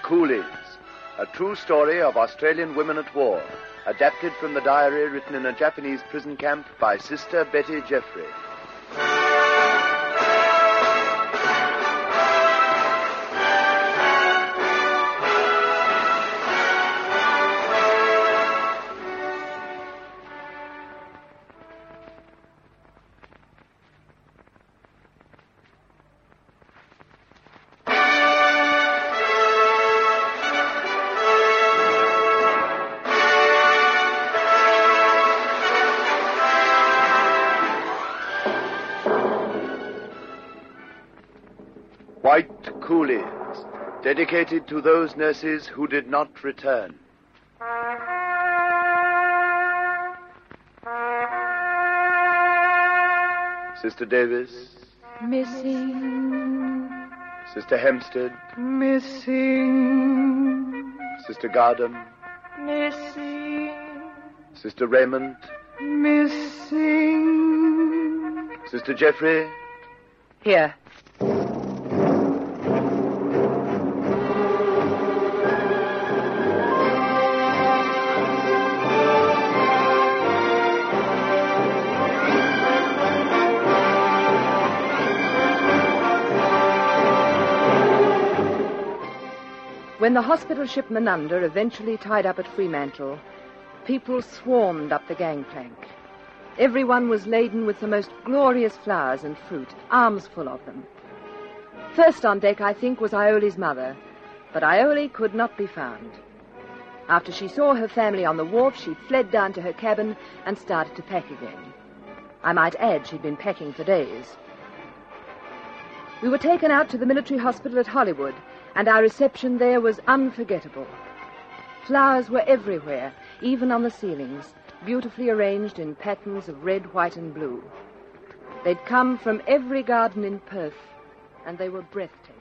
Coolies, a true story of Australian women at war, adapted from the diary written in a Japanese prison camp by Sister Betty Jeffrey. White Coolies, dedicated to those nurses who did not return. Sister Davis. Missing. Sister Hempstead. Missing. Sister Gardam. Missing. Sister Raymond. Missing. Sister Jeffrey. Here. When the hospital ship Menanda eventually tied up at Fremantle, people swarmed up the gangplank. Everyone was laden with the most glorious flowers and fruit, arms full of them. First on deck, I think, was Ioli's mother, but Ioli could not be found. After she saw her family on the wharf, she fled down to her cabin and started to pack again. I might add she'd been packing for days. We were taken out to the military hospital at Hollywood, and our reception there was unforgettable. Flowers were everywhere, even on the ceilings, beautifully arranged in patterns of red, white, and blue. They'd come from every garden in Perth, and they were breathtaking.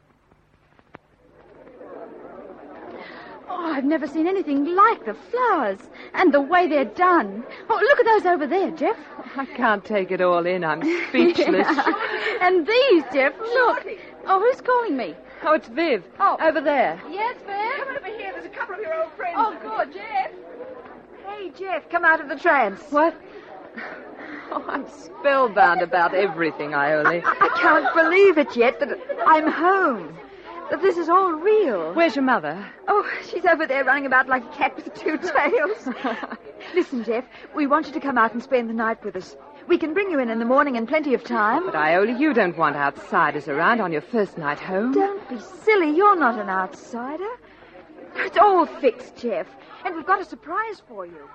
Oh, I've never seen anything like the flowers and the way they're done. Oh, look at those over there, Jeff. I can't take it all in. I'm speechless. And these, Jeff, look. Oh, who's calling me? Oh, it's Viv. Oh. Over there. Yes, Viv? Come over here. There's a couple of your old friends. Oh, good, Jeff. Hey, Jeff, come out of the trance. What? Oh, I'm spellbound about everything, Ioli. I can't believe it yet that I'm home. That this is all real. Where's your mother? Oh, she's over there running about like a cat with two tails. Listen, Jeff, we want you to come out and spend the night with us. We can bring you in the morning in plenty of time. But, Ioli, you don't want outsiders around on your first night home. Don't be silly. You're not an outsider. It's all fixed, Jeff. And we've got a surprise for you.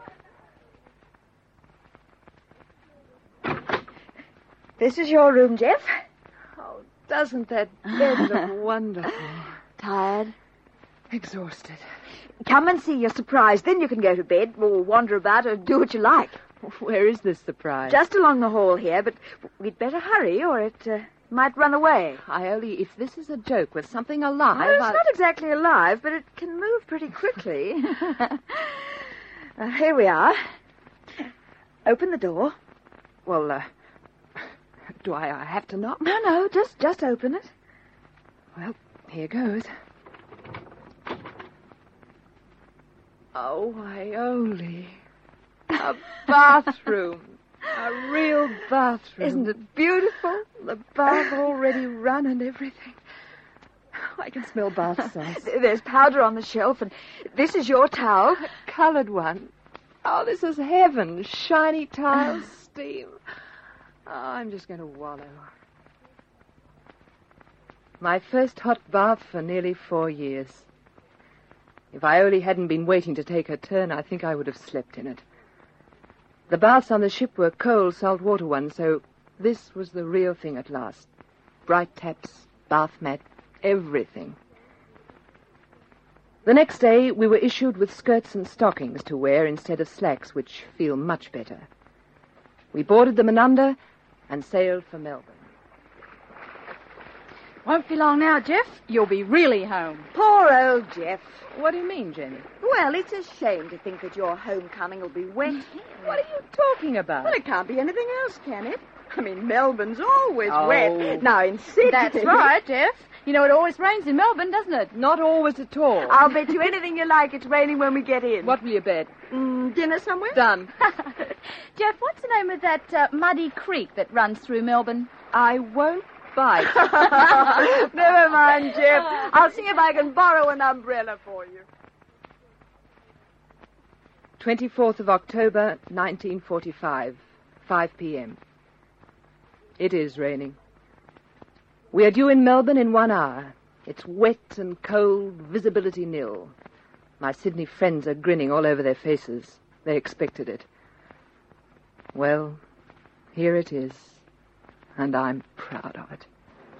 This is your room, Jeff. Oh, doesn't that bed look wonderful? Tired? Exhausted. Come and see your surprise. Then you can go to bed or wander about or do what you like. Where is this surprise? Just along the hall here, but we'd better hurry or it might run away. Ioli, if this is a joke with something alive... Well, it's not exactly alive, but it can move pretty quickly. Here we are. Open the door. Well, do I have to knock? No, just open it. Well, here goes. Oh, Ioli. A bathroom. A real bathroom. Isn't it beautiful? The bath already run and everything. I can smell bath sauce. There's powder on the shelf, and this is your towel. A coloured one. Oh, this is heaven. Shiny tiles, steam. Oh, I'm just going to wallow. My first hot bath for nearly 4 years. If Ioli hadn't been waiting to take her turn, I think I would have slept in it. The baths on the ship were cold, salt-water ones, so this was the real thing at last. Bright taps, bath mat, everything. The next day, we were issued with skirts and stockings to wear instead of slacks, which feel much better. We boarded the Menanda and sailed for Melbourne. Won't be long now, Jeff. You'll be really home. Poor old Jeff. What do you mean, Jenny? Well, it's a shame to think that your homecoming will be wet. What are you talking about? Well, it can't be anything else, can it? I mean, Melbourne's always wet. Now, in Sydney... That's right, Jeff. You know, it always rains in Melbourne, doesn't it? Not always at all. I'll bet you anything you like it's raining when we get in. What will you bet? Dinner somewhere? Done. Jeff, what's the name of that muddy creek that runs through Melbourne? I won't bite. Never mind, Jeff. I'll see if I can borrow an umbrella for you. 24th of October, 1945, 5 p.m. It is raining. We are due in Melbourne in 1 hour. It's wet and cold, visibility nil. My Sydney friends are grinning all over their faces. They expected it. Well, here it is, and I'm proud of it.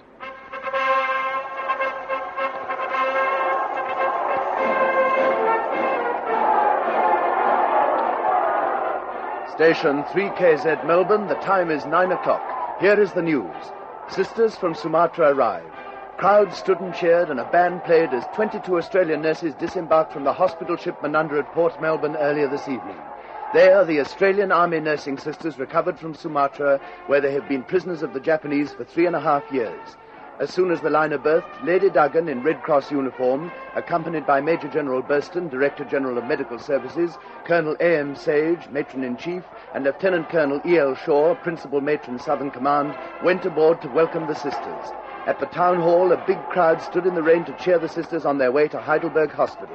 Station 3KZ Melbourne, the time is 9 o'clock. Here is the news. Sisters from Sumatra arrived. Crowds stood and cheered, and a band played as 22 Australian nurses disembarked from the hospital ship Menanda at Port Melbourne earlier this evening. There, the Australian Army nursing sisters recovered from Sumatra, where they have been prisoners of the Japanese for 3.5 years. As soon as the liner berthed, Lady Duggan, in Red Cross uniform, accompanied by Major General Burston, Director General of Medical Services, Colonel A.M. Sage, Matron-in-Chief, and Lieutenant Colonel E.L. Shaw, Principal Matron, Southern Command, went aboard to welcome the sisters. At the town hall, a big crowd stood in the rain to cheer the sisters on their way to Heidelberg Hospital.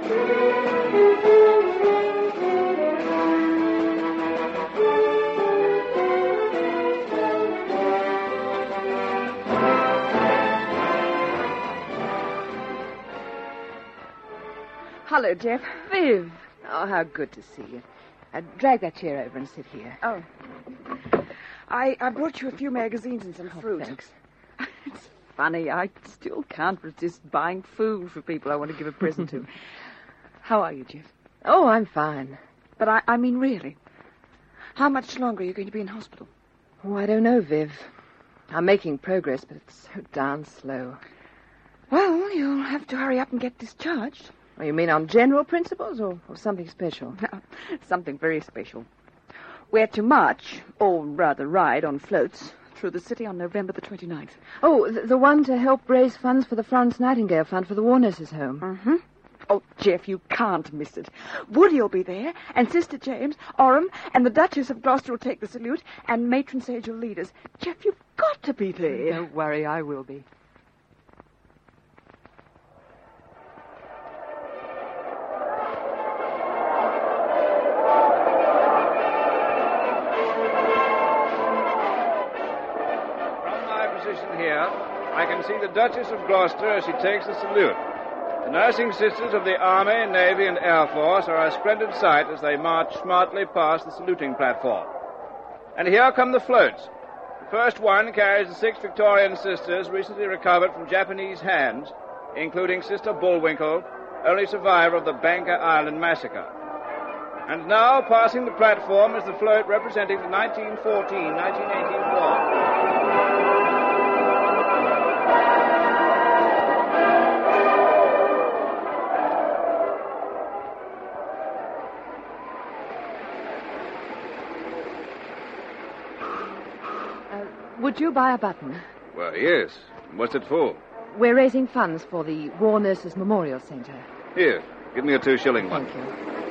Hello, Jeff. Viv! Oh, how good to see you. Drag that chair over and sit here. Oh. I brought you a few magazines and some fruit. Thanks. It's funny. I still can't resist buying food for people I want to give a present to. How are you, Jeff? Oh, I'm fine. But I mean, really. How much longer are you going to be in hospital? Oh, I don't know, Viv. I'm making progress, but it's so darn slow. Well, you'll have to hurry up and get discharged. Oh, you mean on general principles or something special? Something very special. We're to march, or rather ride on floats, through the city on November the 29th. Oh, the one to help raise funds for the Florence Nightingale Fund for the War Nurses' Home. Mm-hmm. Oh, Jeff, you can't miss it. Woody will be there, and Sister James, Orham, and the Duchess of Gloucester will take the salute, and Matron Sage will lead us. Jeff, you've got to be there. Don't worry, I will be. Here, I can see the Duchess of Gloucester as she takes the salute. The nursing sisters of the Army, Navy, and Air Force are a splendid sight as they march smartly past the saluting platform. And here come the floats. The first one carries the 6 Victorian sisters recently recovered from Japanese hands, including Sister Bullwinkle, only survivor of the Banker Island massacre. And now, passing the platform, is the float representing the 1914-1918 war. Would you buy a button? Well, yes. What's it for? We're raising funds for the War Nurses Memorial Centre. Here, give me a 2-shilling one. Thank you.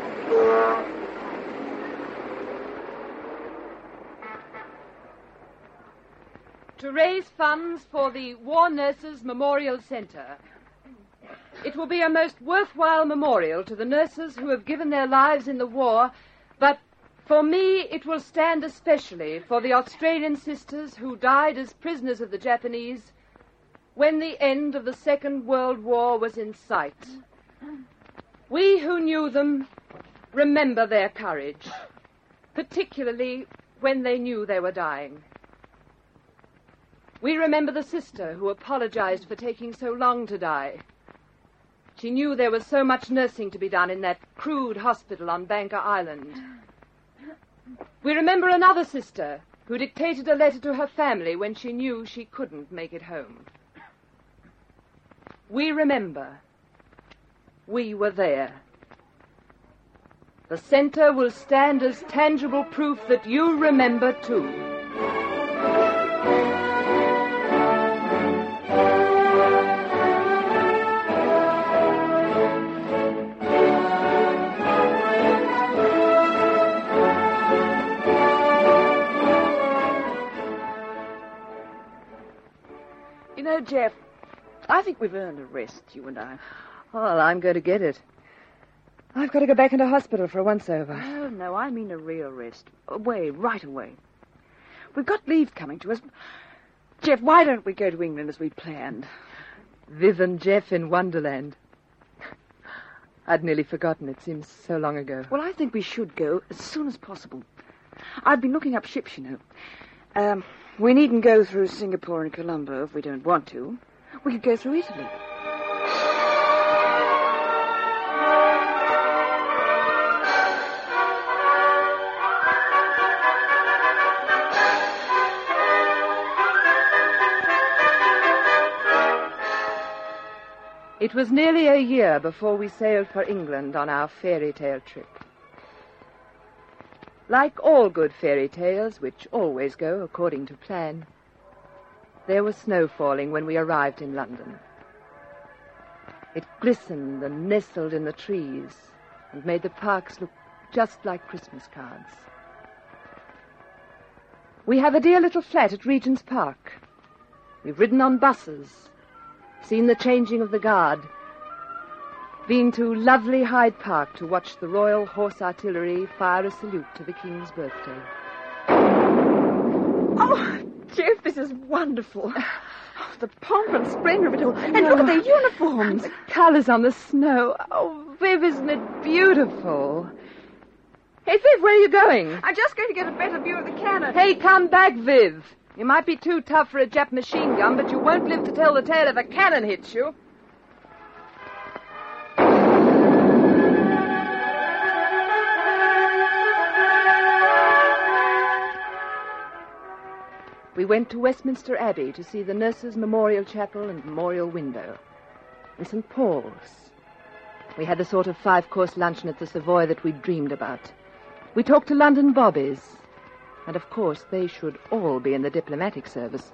To raise funds for the War Nurses Memorial Centre. It will be a most worthwhile memorial to the nurses who have given their lives in the war, but for me, it will stand especially for the Australian sisters who died as prisoners of the Japanese when the end of the Second World War was in sight. We who knew them remember their courage, particularly when they knew they were dying. We remember the sister who apologized for taking so long to die. She knew there was so much nursing to be done in that crude hospital on Banker Island. We remember another sister who dictated a letter to her family when she knew she couldn't make it home. We remember. We were there. The centre will stand as tangible proof that you remember too. think we've earned a rest, you and I. Well, I'm going to get it. I've got to go back into hospital for a once-over. Oh, no, I mean a real rest. Away, right away. We've got leave coming to us. Jeff, why don't we go to England as we planned? Viv and Jeff in Wonderland. I'd nearly forgotten. It seems so long ago. Well, I think we should go as soon as possible. I've been looking up ships, you know. We needn't go through Singapore and Colombo if we don't want to. We could go through Italy. It was nearly a year before we sailed for England on our fairy tale trip. Like all good fairy tales, which always go according to plan, there was snow falling when we arrived in London. It glistened and nestled in the trees and made the parks look just like Christmas cards. We have a dear little flat at Regent's Park. We've ridden on buses, seen the changing of the guard, been to lovely Hyde Park to watch the Royal Horse Artillery fire a salute to the King's birthday. Oh, Jeff, this is wonderful. Oh, the pomp and splendor of it all. And look at their uniforms. The colours on the snow. Oh, Viv, isn't it beautiful? Hey, Viv, where are you going? I'm just going to get a better view of the cannon. Hey, come back, Viv. You might be too tough for a Jap machine gun, but you won't live to tell the tale if a cannon hits you. We went to Westminster Abbey to see the Nurses' Memorial Chapel and Memorial Window. And St. Paul's. We had the sort of 5-course luncheon at the Savoy that we'd dreamed about. We talked to London bobbies. And, of course, they should all be in the diplomatic service.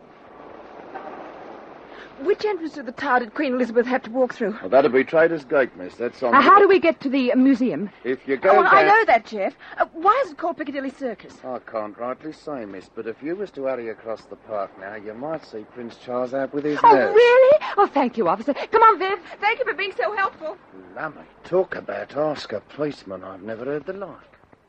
Which entrance to the tower did Queen Elizabeth have to walk through? Well, that'll be Trader's Gate, miss. That's on How do we get to the museum? If you go Oh, down... I know that, Jeff. Why is it called Piccadilly Circus? I can't rightly say, miss, but if you was to hurry across the park now, you might see Prince Charles out with his Oh, nurse. really? Oh, thank you, officer. Come on, Viv. Thank you for being so helpful. Lummy, talk about ask a policeman. I've never heard the like.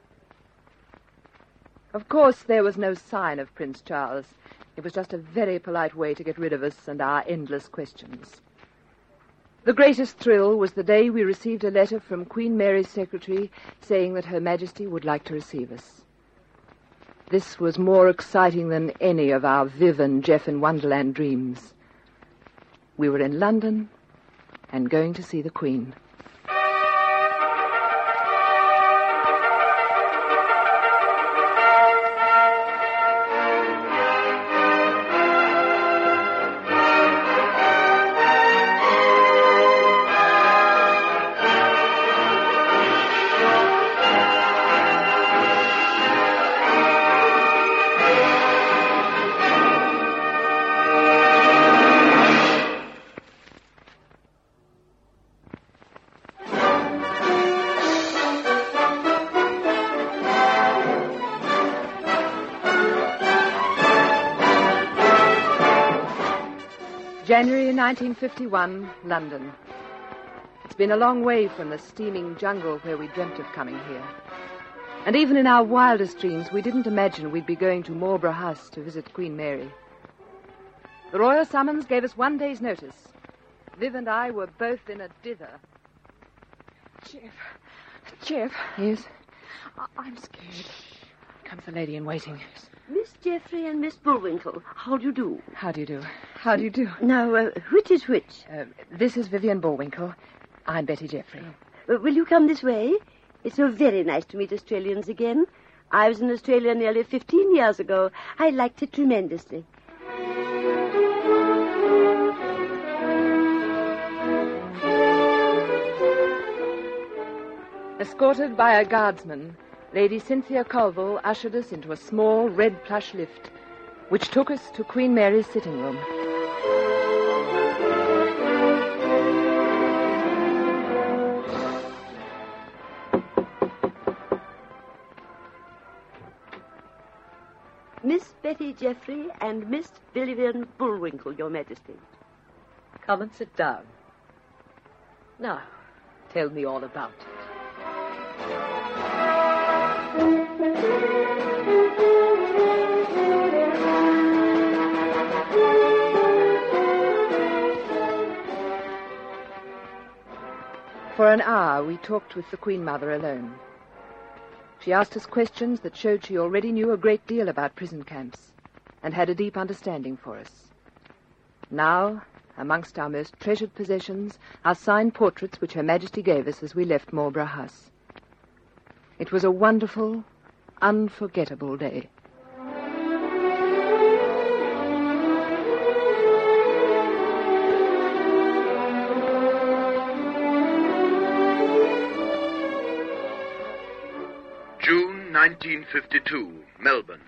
Of course, there was no sign of Prince Charles. It was just a very polite way to get rid of us and our endless questions. The greatest thrill was the day we received a letter from Queen Mary's secretary saying that Her Majesty would like to receive us. This was more exciting than any of our Viv and Jeff in Wonderland dreams. We were in London and going to see the Queen. January 1951, London. It's been a long way from the steaming jungle where we dreamt of coming here. And even in our wildest dreams, we didn't imagine we'd be going to Marlborough House to visit Queen Mary. The royal summons gave us 1 day's notice. Viv and I were both in a dither. Jeff. Yes? I'm scared. Comes the lady in waiting. Miss Jeffrey and Miss Bullwinkle, how do you do? How do you do? How do you do? Now, which is which? This is Vivian Bullwinkle. I'm Betty Jeffrey. Will you come this way? It's so very nice to meet Australians again. I was in Australia nearly 15 years ago. I liked it tremendously. Escorted by a guardsman, Lady Cynthia Colville ushered us into a small red plush lift, which took us to Queen Mary's sitting room. Miss Betty Jeffrey and Miss Vivian Bullwinkle, Your Majesty. Come and sit down. Now, tell me all about it. For an hour, we talked with the Queen Mother alone. She asked us questions that showed she already knew a great deal about prison camps and had a deep understanding for us. Now, amongst our most treasured possessions, are signed portraits which Her Majesty gave us as we left Marlborough House. It was a wonderful, unforgettable day. June 1952, Melbourne.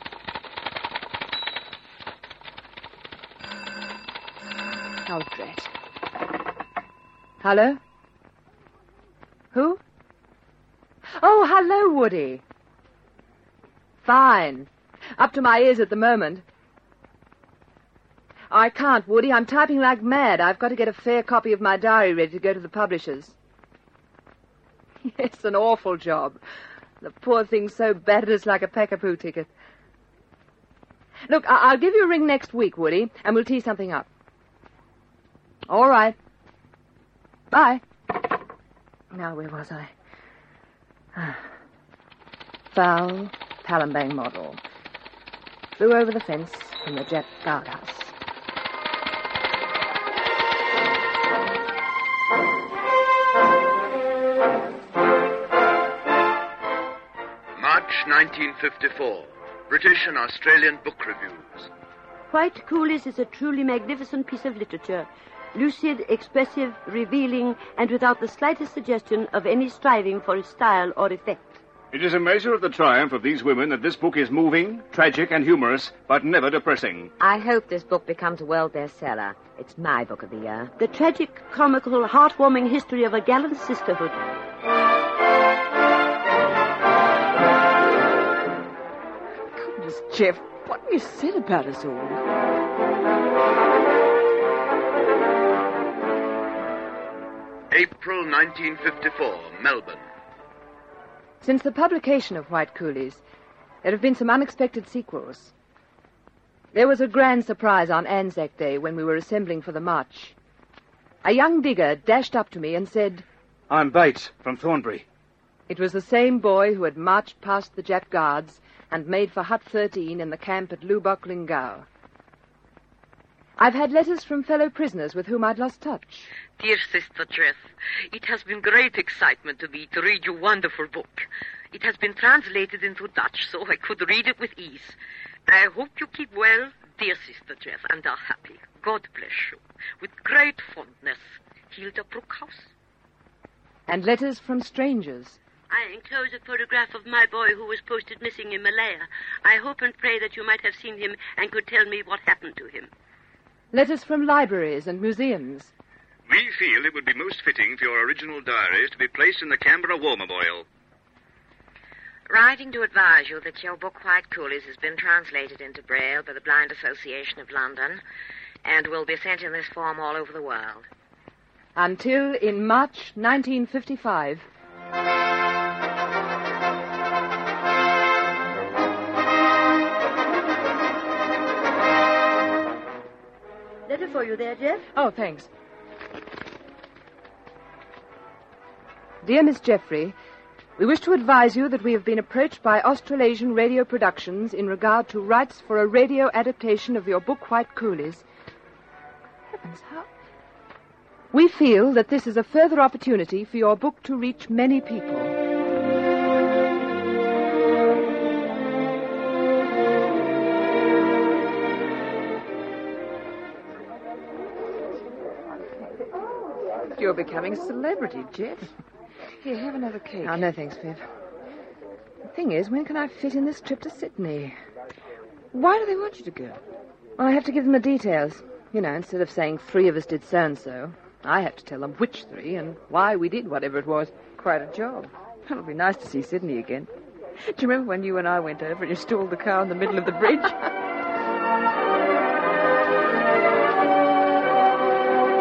Oh, drat. Hello? Who? Oh, hello, Woody. Fine. Up to my ears at the moment. I can't, Woody. I'm typing like mad. I've got to get a fair copy of my diary ready to go to the publishers. It's an awful job. The poor thing's so battered it's like a Packapoo ticket. Look, I'll give you a ring next week, Woody, and we'll tee something up. All right. Bye. Now, where was I? Foul Palembang model. Flew over the fence from the Jap guardhouse. March 1954. British and Australian book reviews. White Coolies is a truly magnificent piece of literature. Lucid, expressive, revealing, and without the slightest suggestion of any striving for style or effect. It is a measure of the triumph of these women that this book is moving, tragic, and humorous, but never depressing. I hope this book becomes a world bestseller. It's my book of the year. The tragic, comical, heartwarming history of a gallant sisterhood. Goodness, Jeff, what have you said about us all? April 1954, Melbourne. Since the publication of White Coolies, there have been some unexpected sequels. There was a grand surprise on Anzac Day when we were assembling for the march. A young digger dashed up to me and said, I'm Bates, from Thornbury. It was the same boy who had marched past the Jap guards and made for Hut 13 in the camp at Lubok Lingao. I've had letters from fellow prisoners with whom I'd lost touch. Dear Sister Jess, it has been great excitement to me to read your wonderful book. It has been translated into Dutch, so I could read it with ease. I hope you keep well, dear Sister Jess, and are happy. God bless you. With great fondness, Hilda Brookhouse. And letters from strangers. I enclose a photograph of my boy who was posted missing in Malaya. I hope and pray that you might have seen him and could tell me what happened to him. Letters from libraries and museums. We feel it would be most fitting for your original diaries to be placed in the Canberra War Memorial. Writing to advise you that your book, White Coolies, has been translated into Braille by the Blind Association of London and will be sent in this form all over the world. Until in March 1955. Letter for you there, Jeff. Oh, thanks. Dear Miss Jeffrey, we wish to advise you that we have been approached by Australasian Radio Productions in regard to rights for a radio adaptation of your book, White Coolies. Heavens, how... We feel that this is a further opportunity for your book to reach many people. You're becoming a celebrity, Jeff. Here, have another cake. Oh, no, thanks, Viv. The thing is, when can I fit in this trip to Sydney? Why do they want you to go? Well, I have to give them the details. You know, instead of saying 3 of us did so-and-so, I have to tell them which 3 and why we did whatever it was. Quite a job. It'll be nice to see Sydney again. Do you remember when you and I went over and you stalled the car in the middle of the bridge?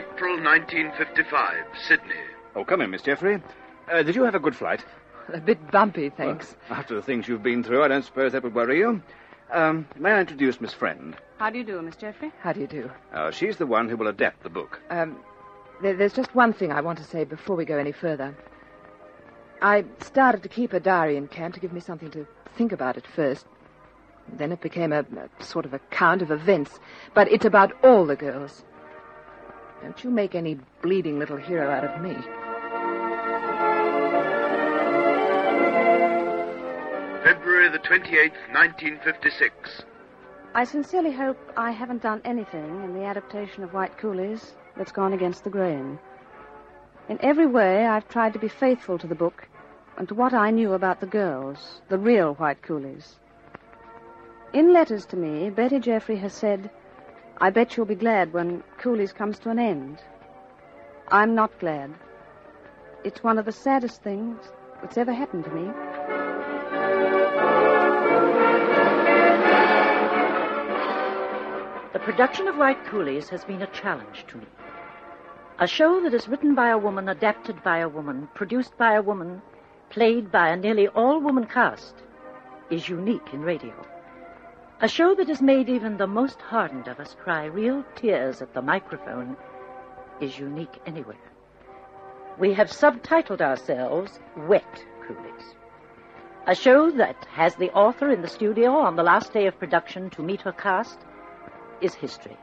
April 1955, Sydney. Oh, come in, Miss Jeffrey. Did you have a good flight? A bit bumpy, thanks. Well, after the things you've been through, I don't suppose that would worry you. May I introduce Miss Friend? How do you do, Miss Jeffrey? How do you do? She's the one who will adapt the book. There's just one thing I want to say before we go any further. I started to keep a diary in camp to give me something to think about at first. Then it became a sort of account of events. But it's about all the girls. Don't you make any bleeding little hero out of me. February the 28th, 1956. I sincerely hope I haven't done anything in the adaptation of White Coolies that's gone against the grain. In every way, I've tried to be faithful to the book and to what I knew about the girls, the real White Coolies. In letters to me, Betty Jeffrey has said, "I bet you'll be glad when Coolies comes to an end." I'm not glad. It's one of the saddest things that's ever happened to me. The production of White Coolies has been a challenge to me. A show that is written by a woman, adapted by a woman, produced by a woman, played by a nearly all-woman cast, is unique in radio. A show that has made even the most hardened of us cry real tears at the microphone is unique anywhere. We have subtitled ourselves Wet Coolies. A show that has the author in the studio on the last day of production to meet her cast is history.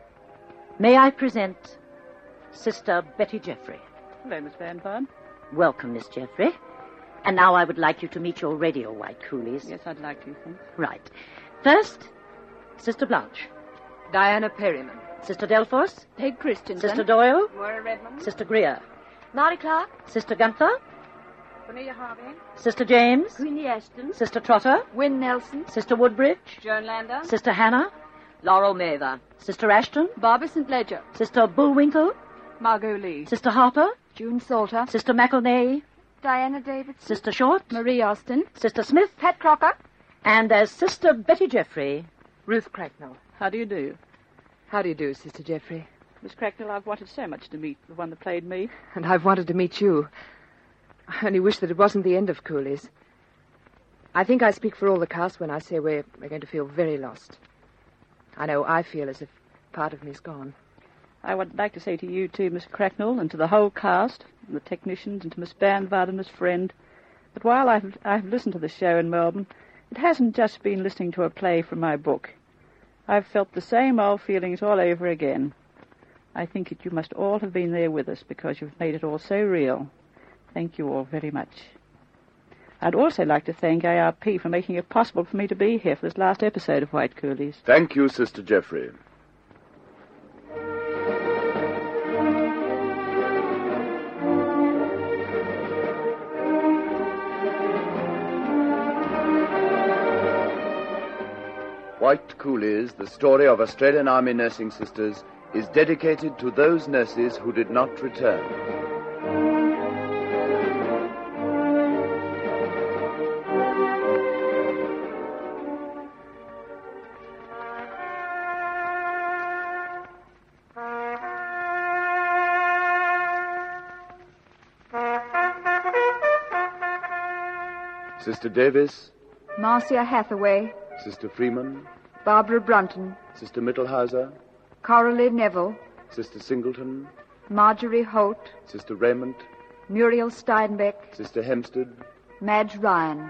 May I present Sister Betty Jeffrey. Hello, Miss Van Barn. Welcome, Miss Jeffrey. And now I would like you to meet your radio White Coolies. Yes, I'd like to, thanks. Right. First, Sister Blanche. Diana Perryman. Sister Delphos. Peg Christensen. Sister Doyle. Moira Redmond. Sister Greer. Mary Clark. Sister Gunther. Cornelia Harvey. Sister James. Queenie Ashton. Sister Trotter. Wynne Nelson. Sister Woodbridge. Joan Lander. Sister Hannah. Laurel Mather. Sister Ashton. Barbara St. Ledger. Sister Bullwinkle. Margot Lee. Sister Harper. June Salter. Sister McElnay. Diana Davidson. Sister Short. Marie Austin. Sister Smith. Pat Crocker. And as Sister Betty Jeffrey, Ruth Cracknell. How do you do? How do you do, Sister Jeffrey? Miss Cracknell, I've wanted so much to meet the one that played me. And I've wanted to meet you. I only wish that it wasn't the end of Coolies. I think I speak for all the cast when I say we're going to feel very lost. I know I feel as if part of me's gone. I would like to say to you, too, Miss Cracknell, and to the whole cast, and the technicians, and to Miss Banvard and Miss Friend, that while I've listened to the show in Melbourne, it hasn't just been listening to a play from my book. I've felt the same old feelings all over again. I think that you must all have been there with us because you've made it all so real. Thank you all very much. I'd also like to thank ARP for making it possible for me to be here for this last episode of White Coolies. Thank you, Sister Jeffrey. White Coolies, the story of Australian Army nursing sisters, is dedicated to those nurses who did not return. Sister Davis. Marcia Hathaway. Sister Freeman. Barbara Brunton. Sister Mittelhauser. Coralie Neville. Sister Singleton. Marjorie Holt. Sister Raymond. Muriel Steinbeck. Sister Hempstead. Madge Ryan.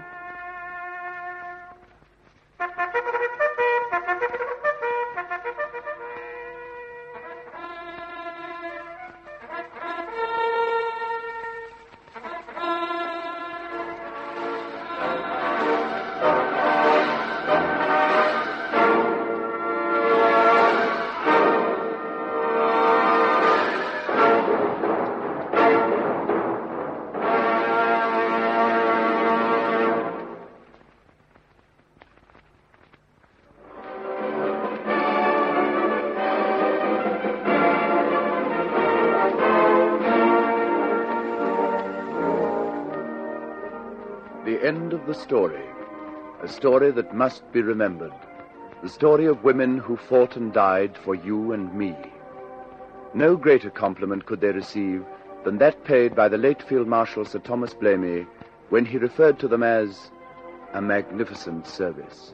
The end of the story, a story that must be remembered, the story of women who fought and died for you and me. No greater compliment could they receive than that paid by the late Field Marshal Sir Thomas Blamey when he referred to them as a magnificent service.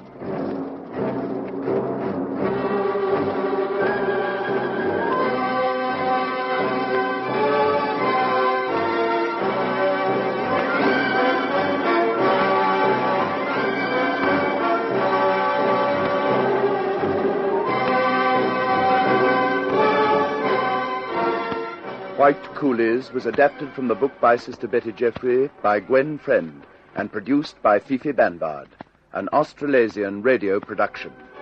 White Coolies was adapted from the book by Sister Betty Jeffrey by Gwen Friend and produced by Fifi Banvard, an Australasian radio production.